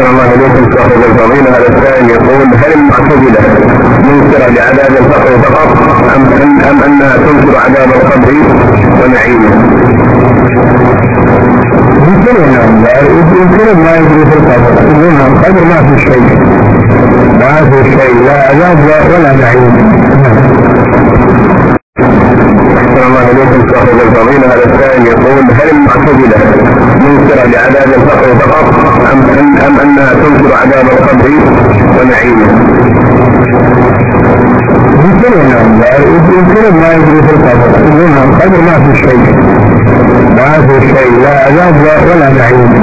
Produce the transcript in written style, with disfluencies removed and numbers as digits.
الله عليكم صاحب الفضيلة. هذا السائل يقول: هل المعتزلة منكرة لعذاب القبر فقط أم أنها تنكر عذاب القبر ونعيمه؟ يمكن ما يجري في القبر، يقولون القبر ما في شيء، لا عذاب ولا نعيم. أحسن الله عليكم صاحب الفضيلة. هذا السائل يقول: هل المعتزلة منكرة لعذاب القبر فقط أم أنها تنكر عذاب القبر ونعيمه؟ يمكن ما يجري في القبر، يقولون القبر ما في شيء، لا عذاب ولا نعيم.